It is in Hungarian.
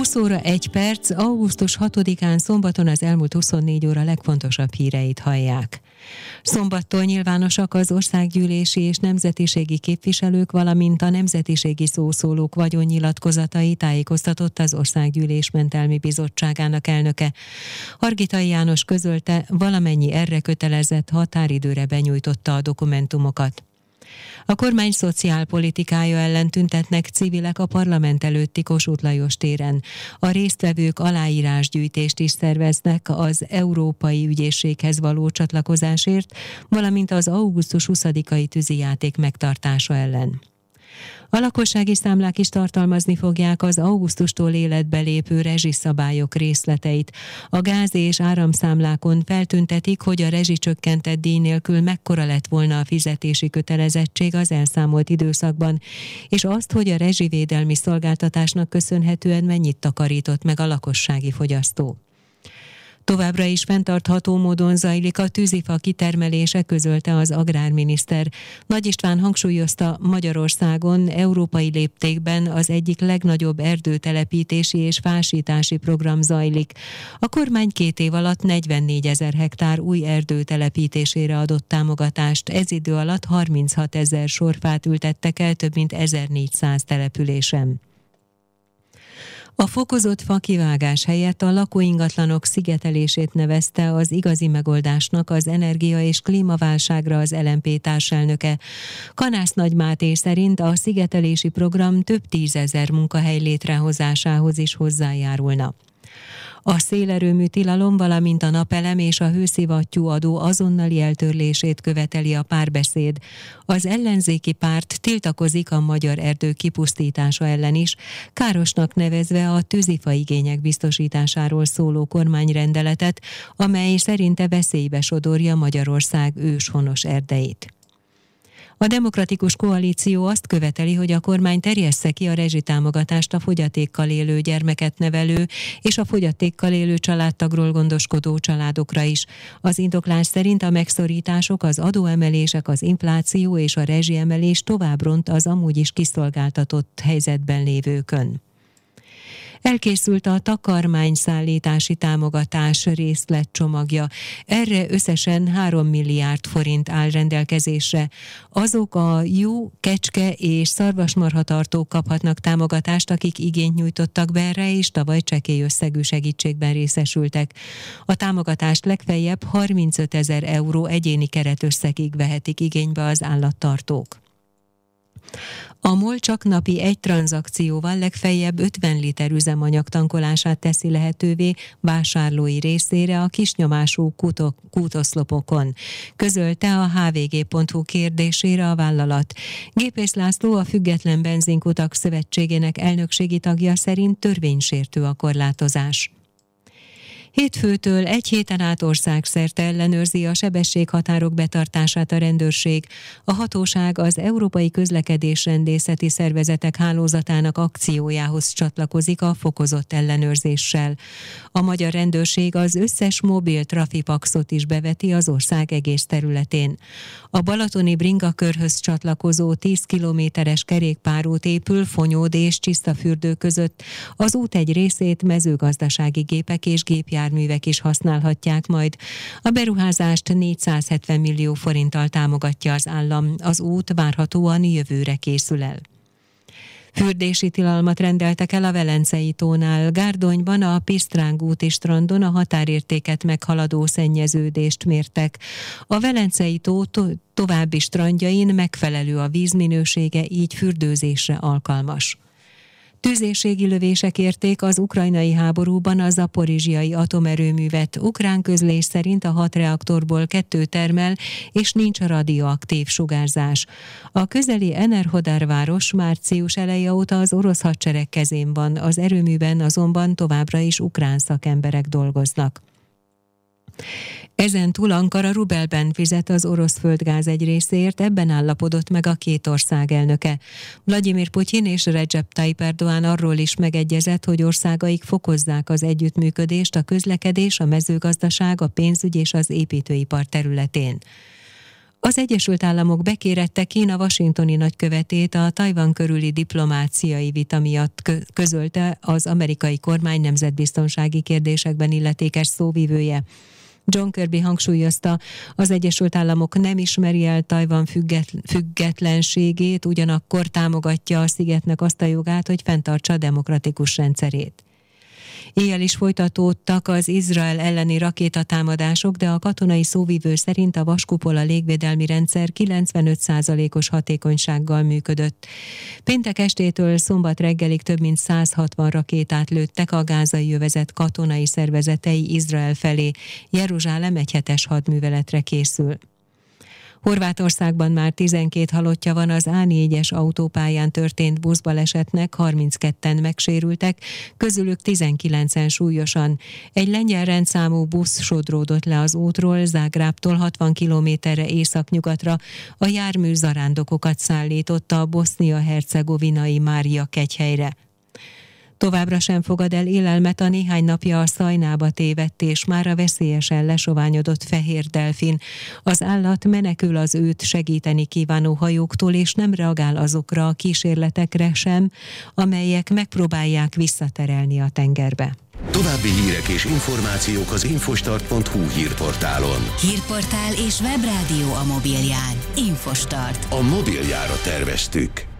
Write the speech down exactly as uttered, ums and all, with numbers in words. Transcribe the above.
húsz óra egy perc, augusztus hatodikán szombaton az elmúlt huszonnégy óra legfontosabb híreit hallják. Szombattól nyilvánosak az országgyűlési és nemzetiségi képviselők, valamint a nemzetiségi szószólók vagyonnyilatkozatai, tájékoztatott az Országgyűlés Mentelmi Bizottságának elnöke. Hargitai János közölte, valamennyi erre kötelezett határidőre benyújtotta a dokumentumokat. A kormány szociálpolitikája ellen tüntetnek civilek a parlament előtti Kossuth Lajos téren. A résztvevők aláírásgyűjtést is szerveznek az Európai Ügyészséghez való csatlakozásért, valamint az augusztus huszadikai tűzijáték megtartása ellen. A lakossági számlák is tartalmazni fogják az augusztustól életbe lépő rezsiszabályok részleteit. A gáz- és áramszámlákon feltüntetik, hogy a rezsicsökkentett díj nélkül mekkora lett volna a fizetési kötelezettség az elszámolt időszakban, és azt, hogy a rezsivédelmi szolgáltatásnak köszönhetően mennyit takarított meg a lakossági fogyasztó. Továbbra is fenntartható módon zajlik a tűzifa kitermelése, közölte az agrárminiszter. Nagy István hangsúlyozta, Magyarországon európai léptékben az egyik legnagyobb erdőtelepítési és fásítási program zajlik. A kormány két év alatt negyvennégyezer hektár új erdő telepítésére adott támogatást, ez idő alatt harminchatezer sorfát ültettek el több mint ezernégyszáz településen. A fokozott fakivágás helyett a lakóingatlanok szigetelését nevezte az igazi megoldásnak az energia- és klímaválságra az el em pé társelnöke. Kanász Nagy Máté szerint a szigetelési program több tízezer munkahely létrehozásához is hozzájárulna. A szélerőmű tilalom, valamint a napelem és a hőszivattyú adó azonnali eltörlését követeli a Párbeszéd. Az ellenzéki párt tiltakozik a magyar erdő kipusztítása ellen is, károsnak nevezve a tűzifa igények biztosításáról szóló kormányrendeletet, amely szerinte veszélybe sodorja Magyarország őshonos erdeit. A Demokratikus Koalíció azt követeli, hogy a kormány terjessze ki a rezsitámogatást a fogyatékkal élő gyermeket nevelő és a fogyatékkal élő családtagról gondoskodó családokra is. Az indoklás szerint a megszorítások, az adóemelések, az infláció és a rezsiemelés tovább ront az amúgy is kiszolgáltatott helyzetben lévőkön. Elkészült a takarmányszállítási támogatás részletcsomagja. Erre összesen három milliárd forint áll rendelkezésre. Azok a jó, kecske és szarvasmarhatartók kaphatnak támogatást, akik igényt nyújtottak be erre, és tavaly csekély összegű segítségben részesültek. A támogatást legfeljebb harmincötezer euró egyéni keretösszegig vehetik igénybe az állattartók. A MOL csak napi egy tranzakcióval legfeljebb ötven liter üzemanyag tankolását teszi lehetővé vásárlói részére a kisnyomású kutok, kútoszlopokon, közölte a há vé gé pont hú kérdésére a vállalat. Gépész László, a Független Benzinkutak Szövetségének elnökségi tagja szerint törvénysértő a korlátozás. Hétfőtől egy héten át országszerte ellenőrzi a sebességhatárok betartását a rendőrség. A hatóság az Európai Közlekedésrendészeti Szervezetek Hálózatának akciójához csatlakozik a fokozott ellenőrzéssel. A magyar rendőrség az összes mobil trafipaxot is beveti az ország egész területén. A balatoni bringakörhöz csatlakozó tíz kilométeres kerékpárút épül Fonyód és Csisztafürdő között. Az út egy részét mezőgazdasági gépek és gépjárművek is használhatják majd. A beruházást négyszázhetven millió forinttal támogatja az állam. Az út várhatóan jövőre készül el. Fürdési tilalmat rendeltek el a Velencei tónál. Gárdonyban a Pisztráng úti strandon a határértéket meghaladó szennyeződést mértek. A Velencei tó to- további strandjain megfelelő a vízminősége, így fürdőzésre alkalmas. Tüzérségi lövések érték az ukrajnai háborúban a zaporizsiai atomerőművet. Ukrán közlés szerint a hat reaktorból kettő termel, és nincs radioaktív sugárzás. A közeli Enerhodar város március eleje óta az orosz hadsereg kezén van, az erőműben azonban továbbra is ukrán szakemberek dolgoznak. Ezen túl Ankara rubelben fizet az orosz földgáz egy részéért, ebben állapodott meg a két ország elnöke. Vladimir Putyin és Recep Tayyip Erdoğan arról is megegyezett, hogy országaik fokozzák az együttműködést a közlekedés, a mezőgazdaság, a pénzügy és az építőipar területén. Az Egyesült Államok bekérette Kína washingtoni nagykövetét a Tajvan körüli diplomáciai vita miatt, közölte az amerikai kormány nemzetbiztonsági kérdésekben illetékes szóvivője. John Kirby hangsúlyozta, az Egyesült Államok nem ismeri el Tajvan függetlenségét, ugyanakkor támogatja a szigetnek azt a jogát, hogy fenntartsa demokratikus rendszerét. Éjjel is folytatódtak az Izrael elleni rakétatámadások, de a katonai szóvivő szerint a vaskupola légvédelmi rendszer kilencvenöt százalékos hatékonysággal működött. Péntek estétől szombat reggelig több mint száz hatvan rakétát lőttek a gázai övezet katonai szervezetei Izrael felé. Jeruzsálem egyhetes hadműveletre készül. Horvátországban már tizenkét halottja van az á négyes autópályán történt buszbalesetnek, harmincketten megsérültek, közülük tizenkilencen súlyosan. Egy lengyel rendszámú busz sodródott le az útról, Zágrábtól hatvan kilométerre északnyugatra, a jármű zarándokokat szállította a bosznia-hercegovinai Mária kegyhelyre. Továbbra sem fogad el élelmet a néhány napja a Szajnába tévedt és mára veszélyesen lesoványodott fehér delfin. Az állat menekül az őt segíteni kívánó hajóktól, és nem reagál azokra a kísérletekre sem, amelyek megpróbálják visszaterelni a tengerbe. További hírek és információk az infostart pont hu hírportálon. Hírportál és webrádió a mobilján. Infostart. A mobiljára terveztük.